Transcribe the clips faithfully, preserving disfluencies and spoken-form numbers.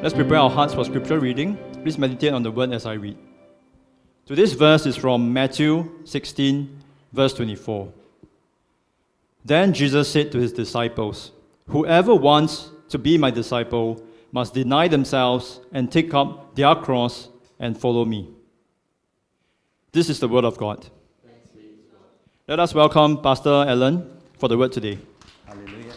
Let's prepare our hearts for scripture reading. Please meditate on the word as I read. Today's verse is from Matthew sixteen, verse twenty-four. Then Jesus said to his disciples, "Whoever wants to be my disciple must deny themselves and take up their cross and follow me." This is the word of God. Let us welcome Pastor Alan for the word today. Hallelujah.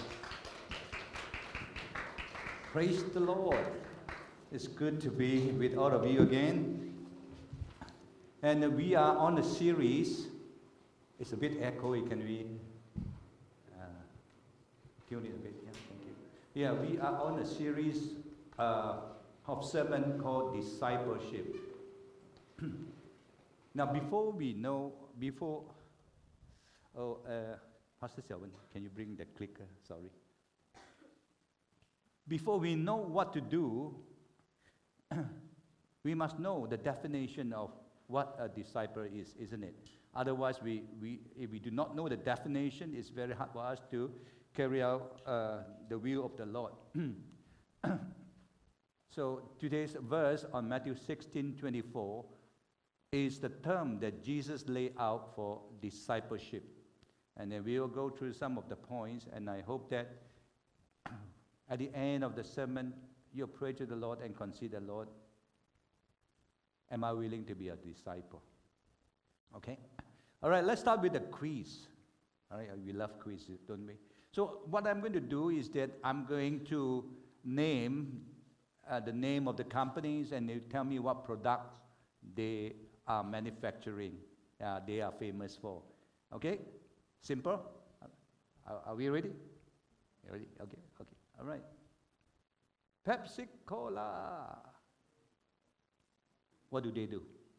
Praise the Lord. It's good to be with all of you again. And we are on a series. It's a bit echoey. Can we uh, tune it a bit? Yeah, thank you. Yeah, we are on a series uh, of sermon called Discipleship. Now, before we know, before, oh, uh, Pastor Selwyn, can you bring the clicker? Sorry. Before we know what to do, we must know the definition of what a disciple is, isn't it? Otherwise, we, we, if we do not know the definition, it's very hard for us to carry out uh, the will of the Lord. So today's verse on Matthew sixteen twenty-four is the term that Jesus laid out for discipleship. And then we will go through some of the points, and I hope that at the end of the sermon, you'll pray to the Lord and consider, Lord, am I willing to be a disciple? Okay? All right, let's start with the quiz. All right, we love quizzes, don't we? So what I'm going to do is that I'm going to name uh, the name of the companies, and they tell me what products they are manufacturing, uh, they are famous for. Okay? Simple? Are, are we ready? Ready? Okay, okay, all right. Pepsi Cola. What do they do?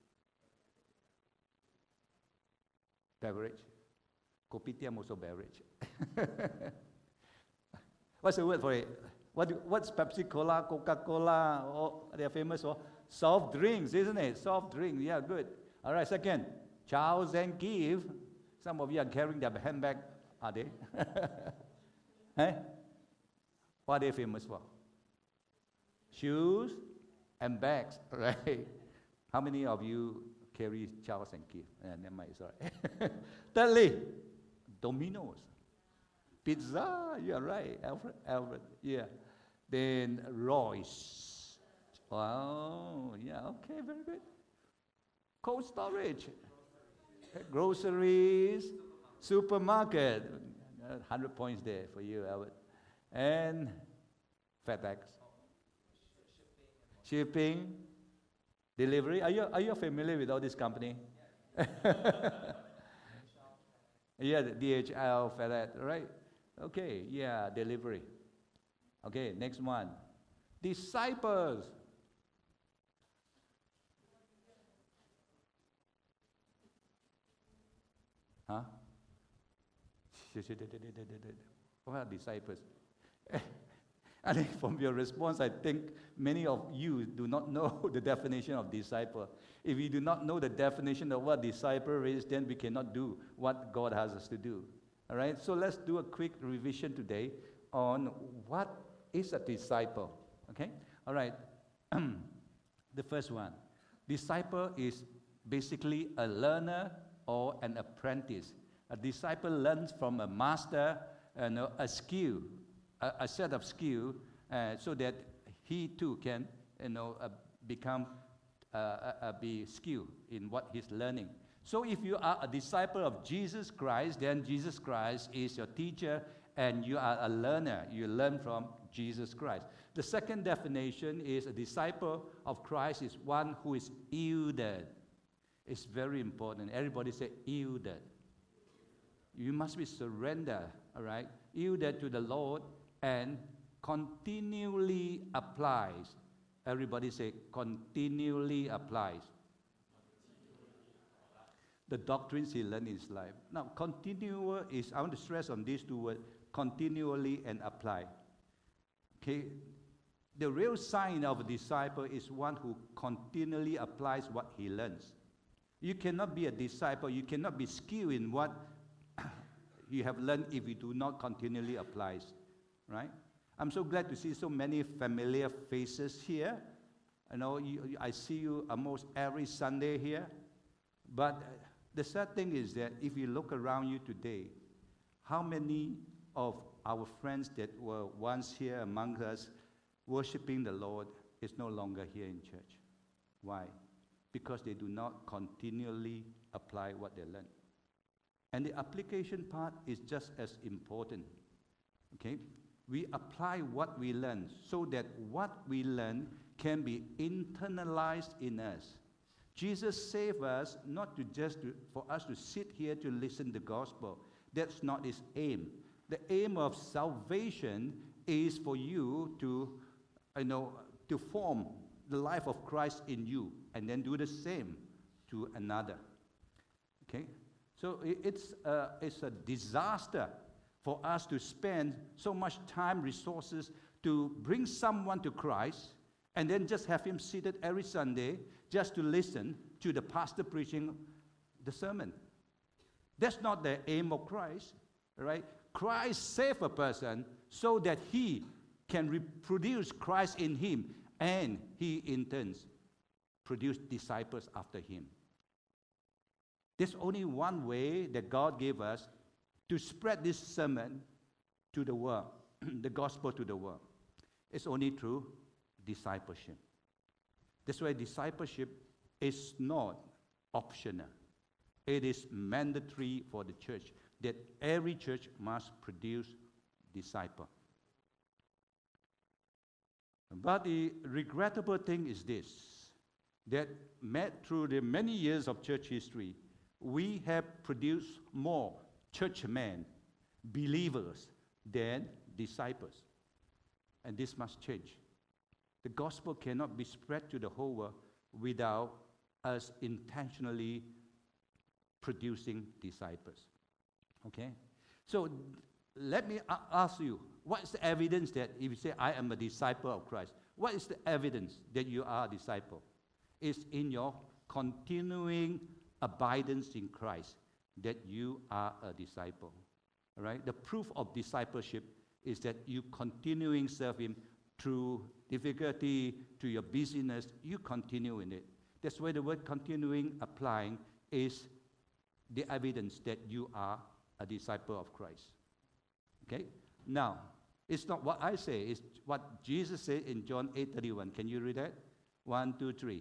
Beverage. Kopitiam also beverage. What's the word for it? What do, what's Pepsi Cola, Coca-Cola? Oh, they are famous for soft drinks, isn't it? Soft drinks, yeah, good. All right, second, Charles and Keith. Some of you are carrying their handbag, are they? Eh? What are they famous for? Shoes and bags, right? How many of you carry Charles and Keith? Uh, never mind, sorry. Thirdly, Domino's. Pizza, you're right. Alfred, Alfred, yeah. Then Royce. Wow, yeah, okay, very good. Cold storage. Groceries, supermarket. one hundred points there for you, Albert. And FedEx. Shipping, delivery. Are you are you familiar with all this company? Yeah, the D H L, FedEx, right? Okay, yeah, delivery. Okay, next one. Disciples. Huh? What are disciples? I think from your response, I think many of you do not know the definition of disciple. If we do not know the definition of what disciple is, then we cannot do what God has us to do. All right? So let's do a quick revision today on what is a disciple. Okay? All right. The first one. Disciple is basically a learner or an apprentice. A disciple learns from a master and uh, a skill. A, a set of skill, uh, so that he too can, you know, uh, become, uh, uh, uh, be skilled in what he's learning. So if you are a disciple of Jesus Christ, then Jesus Christ is your teacher, and you are a learner. You learn from Jesus Christ. The second definition is a disciple of Christ is one who is yielded. It's very important. Everybody say yielded. You must be surrendered, all right? Yielded to the Lord, and continually applies. Everybody say, continually applies. The doctrines he learned in his life. Now, continual is, I want to stress on these two words, continually and apply. Okay? The real sign of a disciple is one who continually applies what he learns. You cannot be a disciple, you cannot be skilled in what you have learned if you do not continually apply. Right? I'm so glad to see so many familiar faces here. I know you, you- I see you almost every Sunday here. But the sad thing is that if you look around you today, how many of our friends that were once here among us worshiping the Lord is no longer here in church? Why? Because they do not continually apply what they learn. And the application part is just as important. Okay? We apply what we learn so that what we learn can be internalized in us. Jesus saved us not to just to, for us to sit here to listen to the gospel. That's not his aim. The aim of salvation is for you to, you know, to form the life of Christ in you and then do the same to another. Okay? So i- it's a, it's a disaster for us to spend so much time, resources to bring someone to Christ and then just have him seated every Sunday just to listen to the pastor preaching the sermon. That's not the aim of Christ, right? Christ saved a person so that he can reproduce Christ in him, and he in turn produce disciples after him. There's only one way that God gave us to spread this sermon to the world, the gospel to the world. It's only through discipleship. That's why discipleship is not optional. It is mandatory for the church, that every church must produce disciple. But the regrettable thing is this, that met through the many years of church history, we have produced more churchmen, believers, than disciples. And this must change. The gospel cannot be spread to the whole world without us intentionally producing disciples. Okay? So let me a- ask you, what is the evidence that if you say, I am a disciple of Christ, what is the evidence that you are a disciple? It's in your continuing abidance in Christ that you are a disciple. All right? The proof of discipleship is that you continuing serve him through difficulty, to your busyness, you continue in it. That's why the word continuing applying is the evidence that you are a disciple of Christ. Okay? Now, it's not what I say, it's what Jesus said in John eight thirty-one. Can you read that? One, two, three.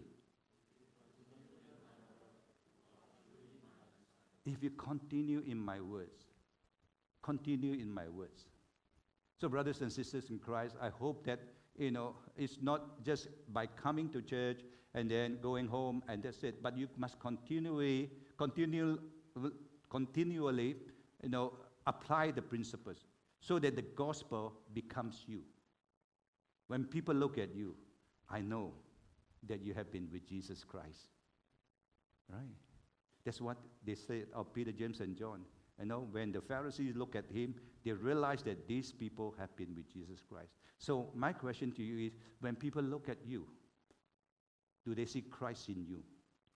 If you continue in my words, continue in my words. So, brothers and sisters in Christ, I hope that, you know, it's not just by coming to church and then going home and that's it, but you must continually, continue, continually, you know, apply the principles so that the gospel becomes you. When people look at you, I know that you have been with Jesus Christ. Right? That's what they said of Peter, James, and John. You know, when the Pharisees look at him, they realize that these people have been with Jesus Christ. So my question to you is, when people look at you, do they see Christ in you?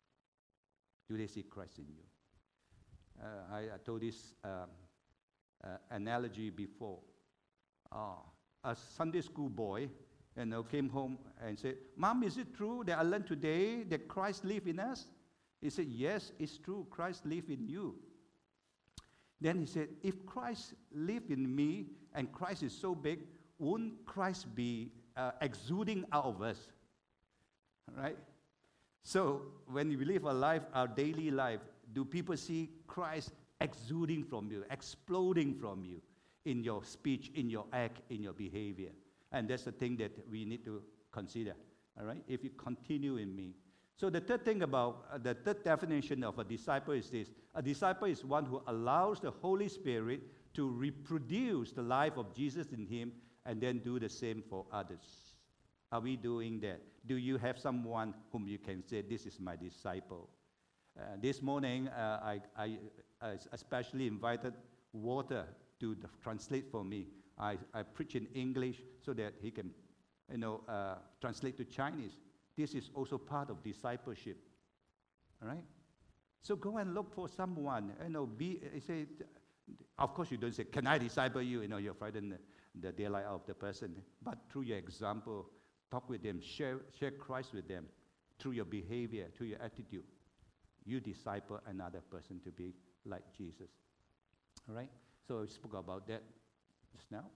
Do they see Christ in you? Uh, I, I told this um, uh, analogy before. Uh, a Sunday school boy, you know, came home and said, Mom, is it true that I learned today that Christ lives in us? He said, yes, it's true. Christ lives in you. Then he said, if Christ lives in me and Christ is so big, won't Christ be uh, exuding out of us? Right? So when we live our life, our daily life, do people see Christ exuding from you, exploding from you in your speech, in your act, in your behavior? And that's the thing that we need to consider. All right? If you continue in me. So the third thing about, uh, the third definition of a disciple is this. A disciple is one who allows the Holy Spirit to reproduce the life of Jesus in him and then do the same for others. Are we doing that? Do you have someone whom you can say, this is my disciple? Uh, this morning, uh, I, I, I especially invited Walter to the, translate for me. I, I preach in English so that he can, you know, uh, translate to Chinese. This is also part of discipleship, all right? So go and look for someone, you know, be, say, of course you don't say, can I disciple you? You know, you're frightened. the daylight of the person, but through your example, talk with them, share, share Christ with them, through your behavior, through your attitude. You disciple another person to be like Jesus. All right? So we spoke about that just now.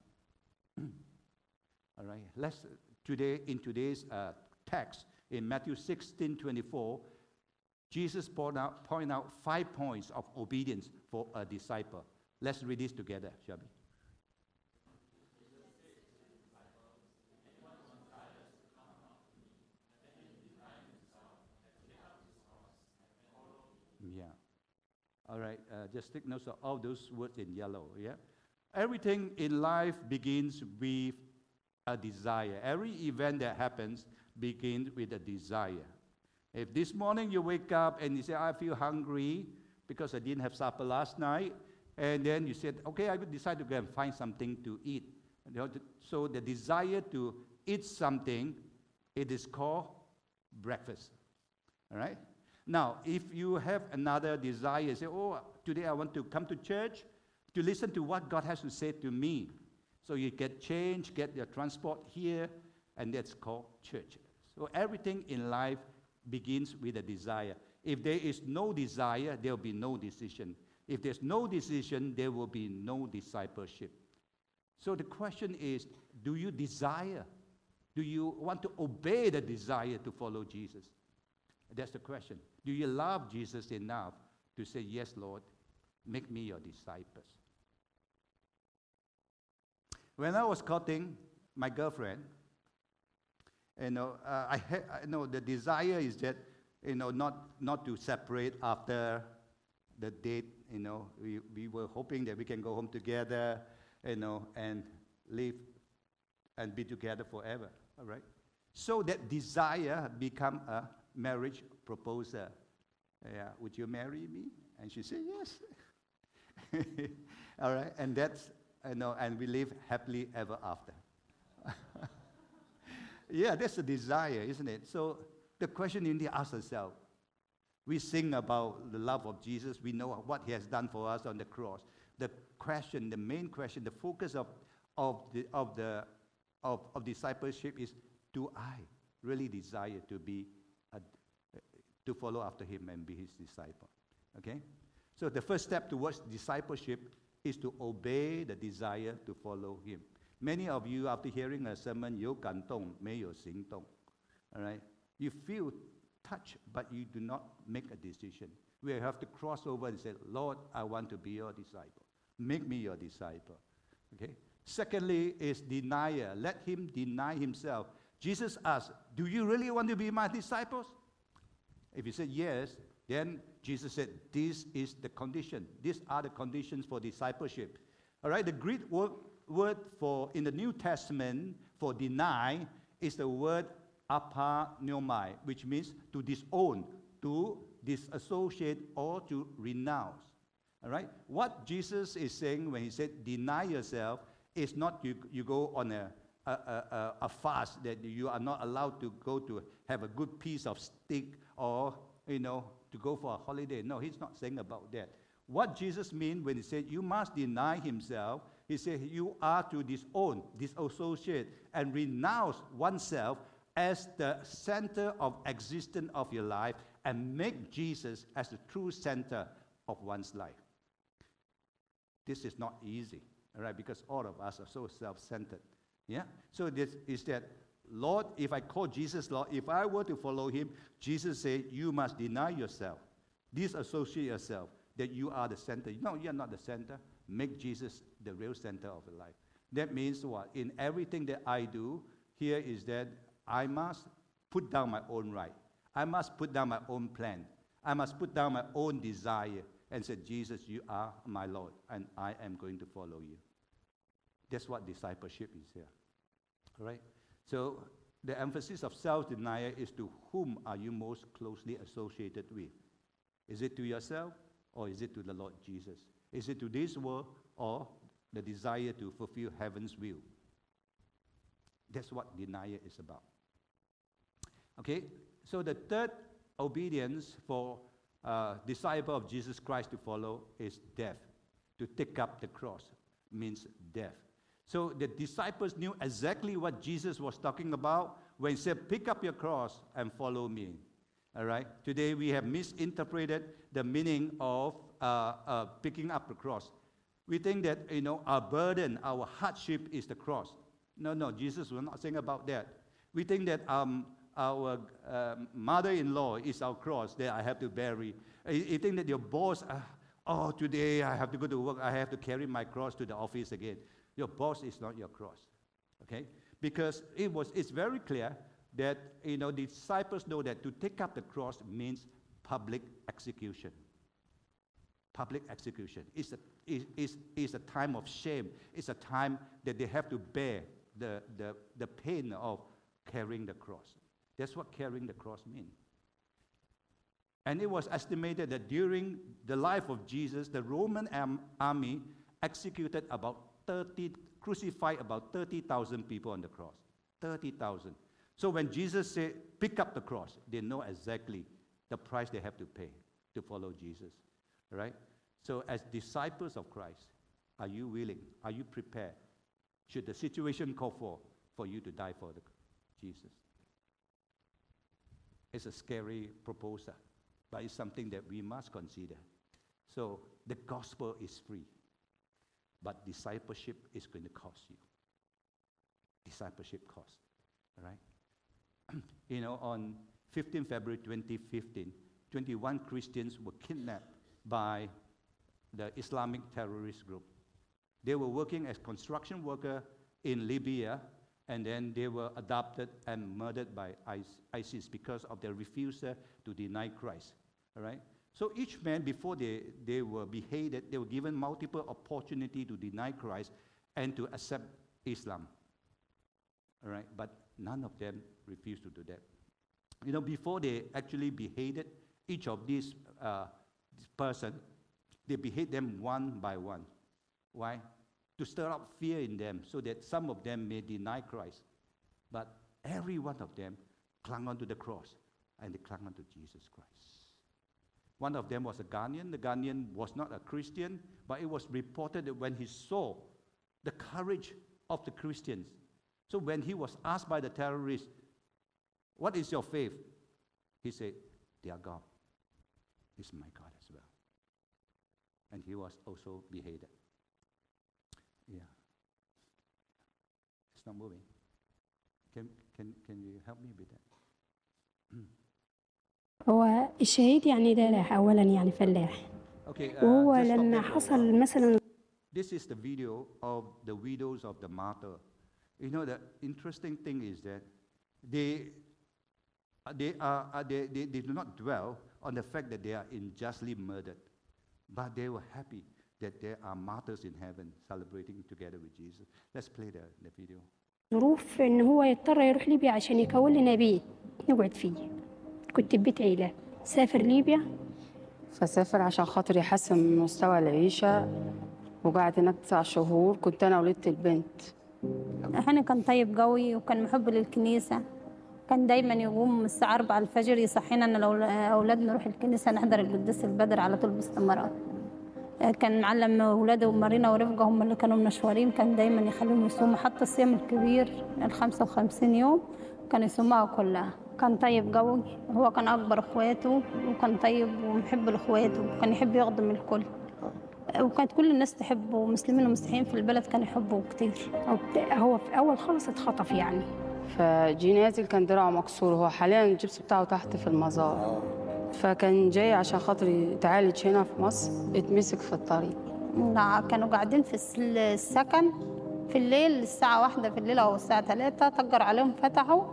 All right. Let's today in today's uh, text in Matthew sixteen twenty-four, Jesus point out point out five points of obedience for a disciple. Let's read this together, shall we? Yeah. All right. Uh, just take notes of all those words in yellow. Yeah. Everything in life begins with a desire. Every event that happens begins with a desire. If this morning you wake up and you say, I feel hungry because I didn't have supper last night, and then you said, okay, I will decide to go and find something to eat. So the desire to eat something, it is called breakfast. All right? Now, if you have another desire, say, oh, today I want to come to church to listen to what God has to say to me. So you get change, get your transport here, and that's called church. So everything in life begins with a desire. If there is no desire, there will be no decision. If there's no decision, there will be no discipleship. So the question is, do you desire? Do you want to obey the desire to follow Jesus? That's the question. Do you love Jesus enough to say, yes, Lord, make me your disciples? When I was courting my girlfriend, you know, uh, I, ha- I know the desire is that, you know, not, not to separate after the date. You know, we, we were hoping that we can go home together, you know, and live and be together forever. All right. So that desire become a marriage proposal. Yeah, would you marry me? And she said yes. All right, and that's you know, and we live happily ever after. Yeah, that's the desire, isn't it? So the question you need to ask ourselves. We sing about the love of Jesus. We know what He has done for us on the cross. The question, the main question, the focus of of the of the of, of discipleship is: do I really desire to be a, to follow after Him and be His disciple? Okay. So the first step towards discipleship is to obey the desire to follow Him. Many of you, after hearing a sermon, 有感动,没有行动. All right? You feel touched, but you do not make a decision. We have to cross over and say, Lord, I want to be your disciple. Make me your disciple. Okay? Secondly is denial. Let Him deny Himself. Jesus asked, do you really want to be my disciples? If you said yes, then Jesus said, this is the condition. These are the conditions for discipleship. All right, the Greek word, word for in the New Testament for deny is the word apanomai, which means to disown, to disassociate, or to renounce. All right, what Jesus is saying when He said deny yourself is not you, you go on a, a, a, a fast that you are not allowed to go to have a good piece of steak or, you know, to go for a holiday. No, He's not saying about that. What Jesus means when He said you must deny Himself, He said you are to disown, disassociate, and renounce oneself as the center of existence of your life and make Jesus as the true center of one's life. This is not easy, all right, because all of us are so self-centered. Yeah? So this is that, Lord, if I call Jesus Lord, if I were to follow Him, Jesus said, you must deny yourself, disassociate yourself, that you are the center. No, you're not the center. Make Jesus the real center of your life. That means what? In everything that I do, here is that I must put down my own right. I must put down my own plan. I must put down my own desire and say, Jesus, you are my Lord, and I am going to follow you. That's what discipleship is here. All right? So the emphasis of self-denial is to whom are you most closely associated with? Is it to yourself or is it to the Lord Jesus? Is it to this world or the desire to fulfill heaven's will? That's what denial is about. Okay? So the third obedience for a disciple of Jesus Christ to follow is death. To take up the cross means death. So the disciples knew exactly what Jesus was talking about when he said, pick up your cross and follow me. All right? Today we have misinterpreted the meaning of uh, uh, picking up the cross. We think that, you know, our burden, our hardship is the cross. No, no, Jesus was not saying about that. We think that um, our uh, mother-in-law is our cross that I have to bury. You think that your boss, uh, oh, today I have to go to work, I have to carry my cross to the office again. Your boss is not your cross, okay? Because it was, it's very clear that, you know, the disciples know that to take up the cross means public execution. Public execution. It's a, it's, it's a time of shame. It's a time that they have to bear the, the, the pain of carrying the cross. That's what carrying the cross means. And it was estimated that during the life of Jesus, the Roman am, army executed about thirty, crucified about thirty thousand people on the cross. thirty thousand. So when Jesus said, pick up the cross, they know exactly the price they have to pay to follow Jesus. Right? So as disciples of Christ, are you willing? Are you prepared? Should the situation call for, for you to die for the, Jesus? It's a scary proposal, but it's something that we must consider. So the gospel is free, but discipleship is going to cost you. Discipleship costs, all right? You know, on fifteenth February twenty fifteen, twenty-one Christians were kidnapped by the Islamic terrorist group. They were working as construction workers in Libya, and then they were adopted and murdered by ISIS because of their refusal to deny Christ. All right? So each man, before they, they were beheaded, they were given multiple opportunities to deny Christ and to accept Islam. All right? But none of them refused to do that. You know, before they actually beheaded each of these uh, this person, they behead them one by one. Why? To stir up fear in them so that some of them may deny Christ. But every one of them clung onto the cross and they clung onto Jesus Christ. One of them was a Ghanaian. The Ghanaian was not a Christian, but it was reported that when he saw the courage of the Christians, so when he was asked by the terrorists, what is your faith? He said, their God is my God as well. And he was also beheaded. Yeah. It's not moving. Can, can, can you help me with that? هو الشهيد يعني ده أولاً يعني فلاح. Okay, uh, وهو just stop لما there for a حصل while. مثلاً. This is the video of the widows of the martyr. You know, the interesting thing is that they, they, are, uh, they, they, they do not dwell on the fact that they are unjustly murdered, but they were happy that there are martyrs in heaven celebrating together with Jesus. Let's play the, the video. ظروف إن هو يضطر يروح ليبيا عشان يكون لنا بيت نقعد فيه. كنت ببيت عيلة. سافر ليبيا. فسافر عشان خاطر يحسن من مستوى العيشة وقعد هناك تسع شهور. كنت أنا ولدت البنت. أحيانا كان طيب قوي وكان محب للكنيسة. كان دايما يقوم الساعة أربعة الفجر يصحينا أن لو أولادنا نروح الكنيسة نحضر القداس البدر على طول باستمرار. كان معلم أولاده ومارينا ورفقة هم اللي كانوا منشورين، كان دايما يخليهم يصوموا حتى الصيام الكبير الخمسة وخمسين يوم كان يصومها كلها. كان طيب قوي، هو كان أكبر إخواته وكان طيب ومحب لإخواته وكان يحب يخدم الكل. وكانت كل الناس تحبه، مسلمين ومسيحيين في البلد كانوا يحبوه كتير. هو في أول خالص اتخطف يعني. فجي نازل كان دراعه مكسور، هو حاليا الجبس بتاعه تحت في المزار. فكان جاي عشان خاطر يتعالج هنا في مصر، اتمسك في الطريق. لا كانوا قاعدين في السكن في الليل الساعة واحدة في الليل أو الساعة ثلاثة، طقر عليهم فتحوا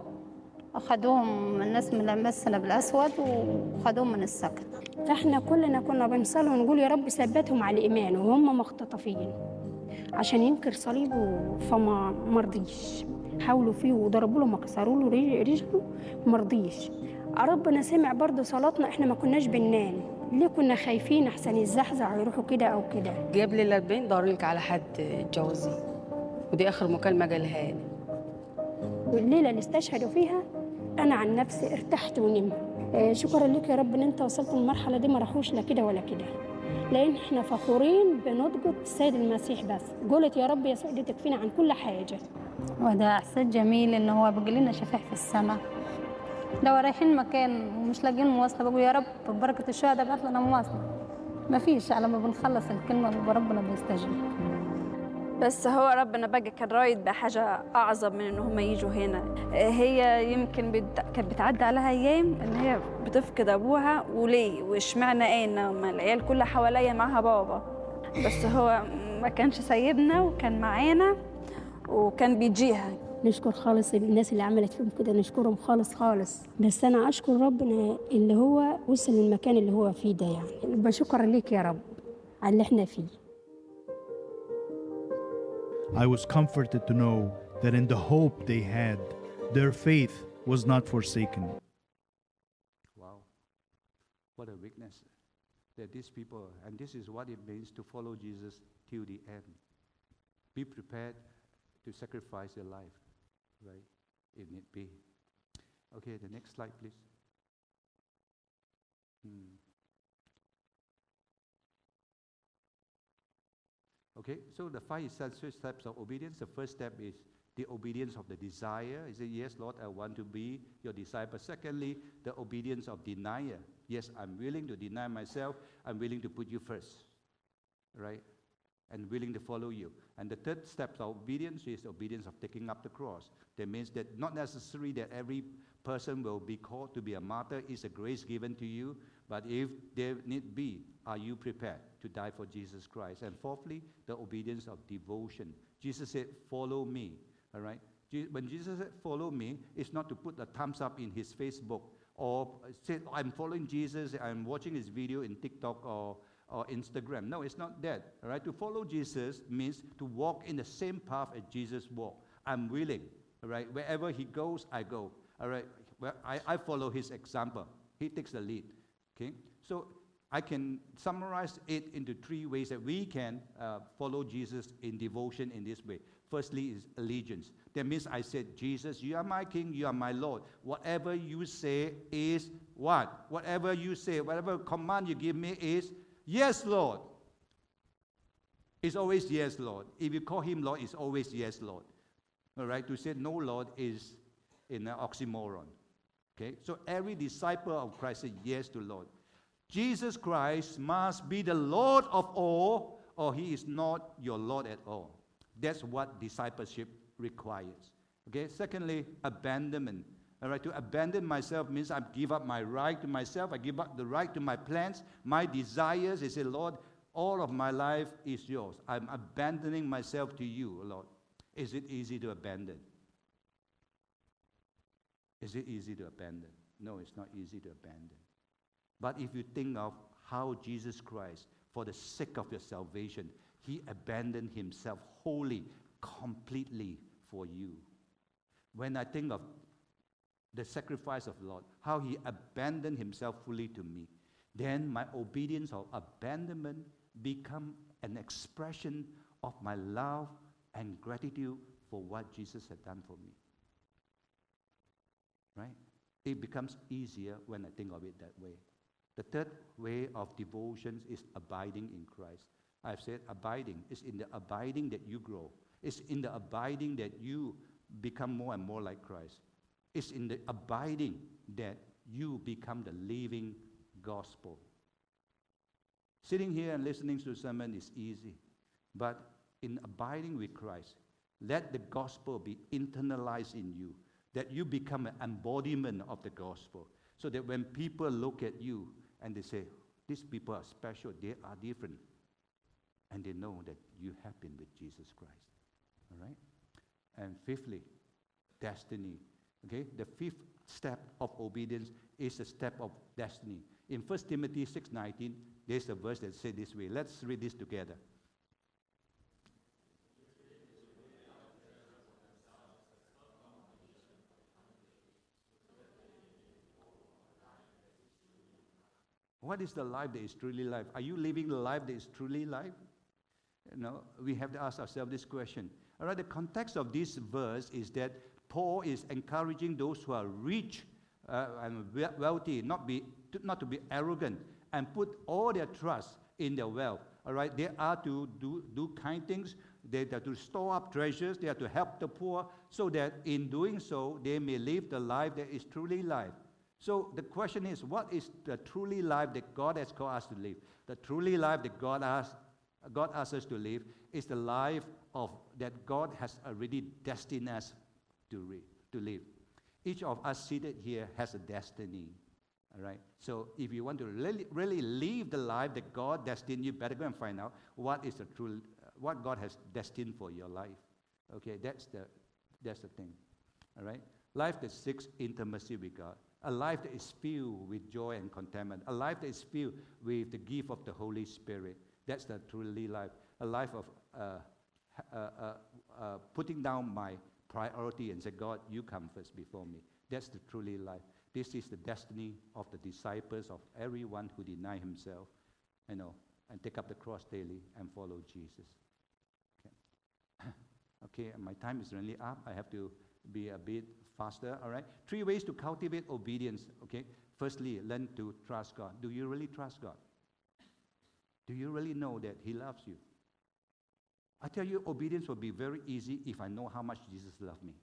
أخذوهم الناس من المسنا بالأسود وخذوهم من السكن. احنا كلنا كنا بنصلي ونقول يا رب ثبتهم على الإيمان وهم مختطفين عشان ينكر صليبه، فما مرضيش. حاولوا فيه وضربوا له ما كسروا له رجله مرضيش. ربنا سمع برضه صلاتنا، احنا ما كناش بننام. ليه كنا خايفين احسن يزحزح ويروحوا كده او كده. جاب لي الأربعين دار لك على حد اتجوزي، ودي اخر مكالمه قالها لي. والليله اللي استشهدوا فيها انا عن نفسي ارتحت ونمت. آه شكرا لك يا رب ان انت وصلت للمرحله دي، ما راحوش لا كده ولا كده. لأن إحنا فخورين بنضجة السيد المسيح بس. قولت يا رب يسوع دي تكفينا عن كل حاجة. وده إحساس جميل إن هو بيجي لنا شفاح في السماء. لو رايحين مكان ومش لاقيين مواصلة بقول يا رب ببركة الشهداء ابعت لنا مواصلة. مفيش، على ما بنخلص الكلمة بيبقى ربنا بيستجيب. بس هو ربنا بقى كان رايد بحاجة أعظم من إن هم يجوا هنا. هي يمكن بت... كانت بتعدي عليها أيام إن هي بتفقد أبوها، وليه وإشمعنى إيه إن العيال كلها حواليا معاها بابا، بس هو ما كانش سايبنا وكان معانا وكان بيجيها. نشكر خالص الناس اللي عملت فيهم كده، نشكرهم خالص خالص. بس أنا أشكر ربنا اللي هو وصل للمكان اللي هو فيه ده، يعني بشكر ليك يا رب على اللي إحنا فيه. I was comforted to know that in the hope they had, their faith was not forsaken. Wow, what a witness that these people, and this is what it means to follow Jesus till the end. Be prepared to sacrifice your life, right, if need be. Okay, the next slide, please. Hmm. Okay, so the five essential steps of obedience. The first step is the obedience of the desire. Is it, yes, Lord, I want to be your disciple. Secondly, the obedience of denial. Yes, I'm willing to deny myself. I'm willing to put you first, right? And willing to follow you. And the third step of obedience is obedience of taking up the cross. That means that not necessarily that every person will be called to be a martyr. It's a grace given to you. But if there need be, are you prepared to die for Jesus Christ? And fourthly, the obedience of devotion. Jesus said, follow me, all right? When Jesus said, follow me, it's not to put a thumbs up in his Facebook or say, I'm following Jesus, I'm watching his video in TikTok or or Instagram. No, it's not that. All right? To follow Jesus means to walk in the same path as Jesus walked. I'm willing. All right? Wherever he goes, I go. All right? Well, I, I follow his example. He takes the lead. Okay? So I can summarize it into three ways that we can uh, follow Jesus in devotion in this way. Firstly is allegiance. That means I said, Jesus, you are my King, you are my Lord. Whatever you say is what? Whatever you say, whatever command you give me is yes, Lord. It's always yes, Lord. If you call him Lord, it's always yes, Lord. All right? To say no, Lord, is in an oxymoron. Okay? So every disciple of Christ says yes to Lord. Jesus Christ must be the Lord of all, or he is not your Lord at all. That's what discipleship requires. Okay? Secondly, abandonment. All right, to abandon myself means I give up my right to myself. I give up the right to my plans, my desires. I say, Lord, all of my life is yours. I'm abandoning myself to you, Lord. Is it easy to abandon? Is it easy to abandon? No, it's not easy to abandon. But if you think of how Jesus Christ, for the sake of your salvation, he abandoned himself wholly, completely for you. When I think of the sacrifice of the Lord, how he abandoned himself fully to me, then my obedience or abandonment become an expression of my love and gratitude for what Jesus had done for me. Right? It becomes easier when I think of it that way. The third way of devotion is abiding in Christ. I've said abiding. It's in the abiding that you grow. It's in the abiding that you become more and more like Christ. It's in the abiding that you become the living gospel. Sitting here and listening to a sermon is easy. But in abiding with Christ, let the gospel be internalized in you, that you become an embodiment of the gospel. So that when people look at you and they say, these people are special, they are different, and they know that you have been with Jesus Christ. All right? And fifthly, destiny. Okay, the fifth step of obedience is the step of destiny. In First Timothy six nineteen, there's a verse that says this way. Let's read this together. What is the life that is truly life? Are you living the life that is truly life? You know, we have to ask ourselves this question. All right, the context of this verse is that Paul is encouraging those who are rich uh, and wealthy not, be, to, not to be arrogant and put all their trust in their wealth. All right, they are to do, do kind things. They are to store up treasures. They are to help the poor, so that in doing so, they may live the life that is truly life. So the question is, what is the truly life that God has called us to live? The truly life that God has God asks us to live is the life of that God has already destined us to, re, to live. Each of us seated here has a destiny. All right. So if you want to really, really live the life that God destined, you better go and find out what is the true, what God has destined for your life. Okay, that's the that's the thing. All right. Life that seeks intimacy with God. A life that is filled with joy and contentment. A life that is filled with the gift of the Holy Spirit. That's the truly life. A life of uh, uh, uh, uh, putting down my priority and say, God, you come first before me. That's the truly life. This is the destiny of the disciples, of everyone who deny himself, you know, and take up the cross daily and follow Jesus. Okay, okay, my time is really up. I have to be a bit faster, all right? Three ways to cultivate obedience, okay? Firstly, learn to trust God. Do you really trust God? Do you really know that He loves you? I tell you, obedience will be very easy if I know how much Jesus loved me.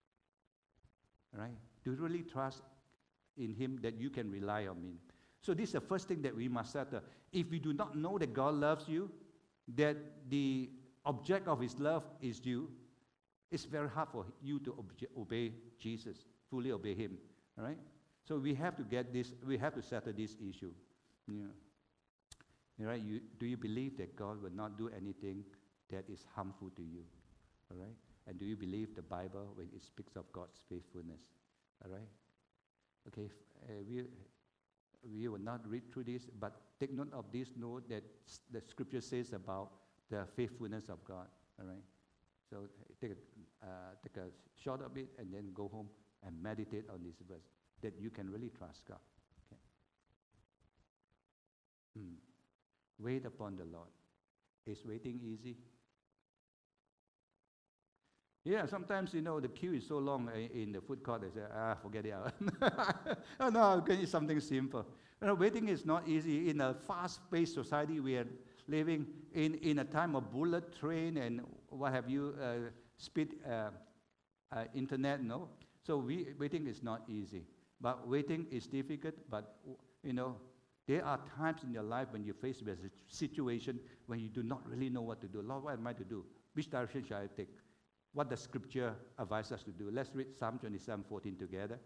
All right? Do you really trust in Him that you can rely on Him? So this is the first thing that we must settle. If we do not know that God loves you, that the object of His love is you, it's very hard for you to obje- obey Jesus, fully obey Him. All right? So we have to get this, we have to settle this issue. Yeah. All right? You, do you believe that God will not do anything that is harmful to you? All right? And do you believe the Bible when it speaks of God's faithfulness? All right? Okay, uh, we, we will not read through this, but take note of this note that s- the scripture says about the faithfulness of God. All right? So take a, uh, take a short of it and then go home and meditate on this verse, that you can really trust God. Okay. Hmm. Wait upon the Lord. Is waiting easy? Yeah, sometimes, you know, the queue is so long in the food court, they say, ah, forget it out. Oh, no, I'm going to eat something simple. You know, waiting is not easy. In a fast-paced society, we are living in, in a time of bullet train and what have you, uh, speed uh, uh, internet, no? So we, waiting is not easy. But waiting is difficult, but, you know, there are times in your life when you're faced with a situation when you do not really know what to do. Lord, what am I to do? Which direction shall I take? What the scripture advises us to do. Let's read Psalm twenty-seven fourteen together.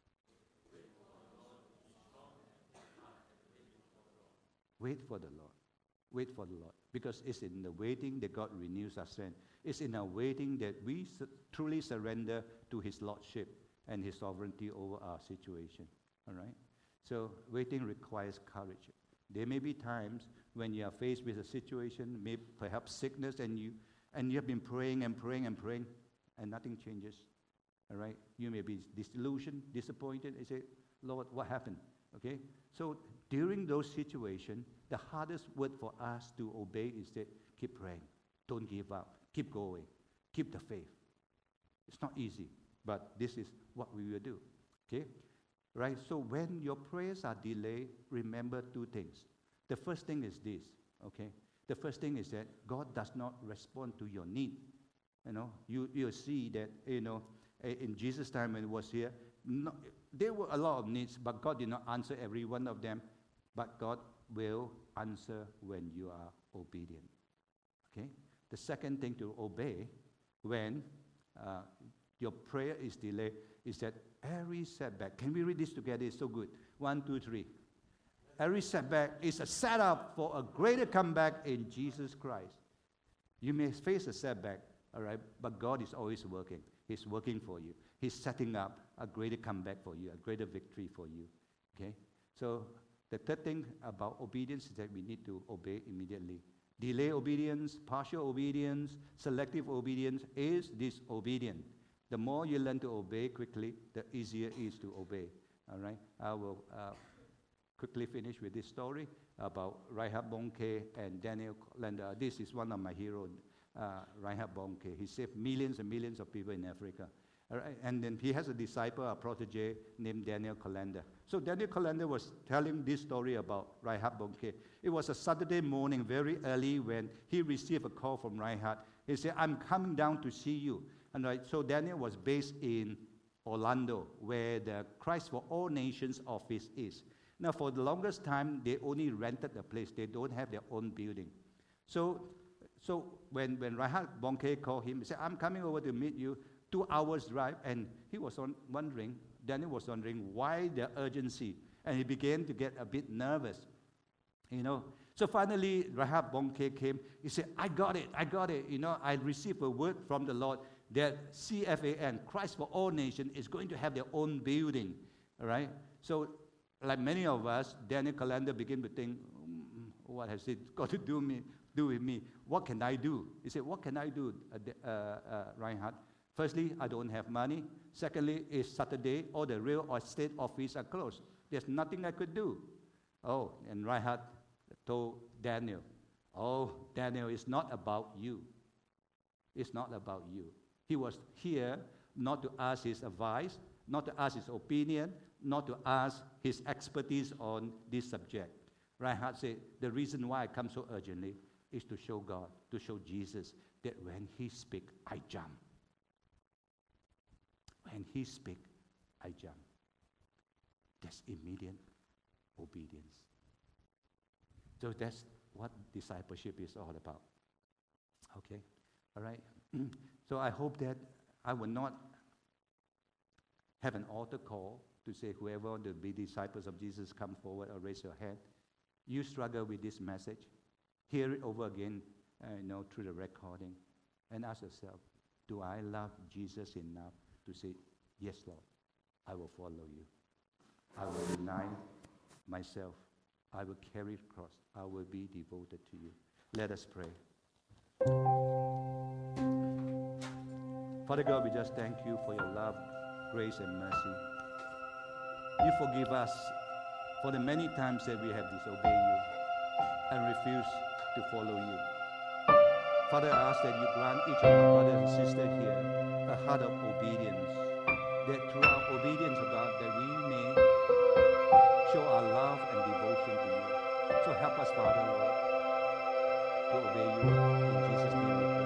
Wait for the Lord. Wait for the Lord. Because it's in the waiting that God renews our strength. It's in our waiting that we su- truly surrender to His Lordship and His sovereignty over our situation. All right? So waiting requires courage. There may be times when you are faced with a situation, maybe perhaps sickness, and you and you have been praying and praying and praying, and nothing changes. All right? You may be disillusioned, disappointed, and say, Lord, what happened? Okay? So during those situations, the hardest word for us to obey is that keep praying. Don't give up. Keep going. Keep the faith. It's not easy, but this is what we will do. Okay? Right? So when your prayers are delayed, remember two things. The first thing is this, okay? The first thing is that God does not respond to your need. You know, you you see that, you know, in Jesus' time when He was here, no, there were a lot of needs, but God did not answer every one of them. But God will answer when you are obedient. Okay? The second thing to obey when uh, your prayer is delayed is that every setback, can we read this together? It's so good. One, two, three. Every setback is a setup for a greater comeback in Jesus Christ. You may face a setback, all right, but God is always working. He's working for you. He's setting up a greater comeback for you, a greater victory for you. Okay? So the third thing about obedience is that we need to obey immediately. Delay obedience, partial obedience, selective obedience is disobedient. The more you learn to obey quickly, the easier it is to obey. All right? I will uh, quickly finish with this story about Reinhard Bonnke and Daniel Lander. This is one of my heroes, uh, Reinhard Bonnke. He saved millions and millions of people in Africa. All right? And then he has a disciple, a protege named Daniel Colander. So Daniel Colander was telling this story about Reinhard Bonnke. It was a Saturday morning, very early, when he received a call from Reinhard. He said, I'm coming down to see you. And right, so Daniel was based in Orlando, where the Christ for All Nations office is. Now, for the longest time, they only rented the place. They don't have their own building. So, so when, when Reinhard Bonnke called him, he said, I'm coming over to meet you, two hours drive. And he was on, wondering, Daniel was wondering why the urgency. And he began to get a bit nervous, you know. So finally, Reinhard Bonnke came. He said, I got it, I got it. You know, I received a word from the Lord that C F A N, Christ for All Nations, is going to have their own building, all right? So, like many of us, Daniel Colander began to think, mm, what has it got to do, me, do with me? What can I do? He said, what can I do, uh, uh, Reinhard? Firstly, I don't have money. Secondly, it's Saturday. All the real estate offices are closed. There's nothing I could do. Oh, and Reinhard told Daniel, oh, Daniel, it's not about you. It's not about you. He was here not to ask his advice, not to ask his opinion, not to ask his expertise on this subject. Reinhard said, the reason why I come so urgently is to show God, to show Jesus, that when he speaks, I jump. When he speaks, I jump. That's immediate obedience. So that's what discipleship is all about. Okay? All right? So I hope that I will not have an altar call to say, whoever wants to be disciples of Jesus, come forward or raise your hand. You struggle with this message. Hear it over again, uh, you know, through the recording. And ask yourself, do I love Jesus enough to say, yes, Lord, I will follow you. I will deny myself. I will carry the cross. I will be devoted to you. Let us pray. Father God, we just thank you for your love, grace, and mercy. You forgive us for the many times that we have disobeyed you and refused to follow you. Father, I ask that you grant each of our brothers and sisters here a heart of obedience, that through our obedience, of God, that we may show our love and devotion to you. So help us, Father, Lord, to obey you. In Jesus' name we pray.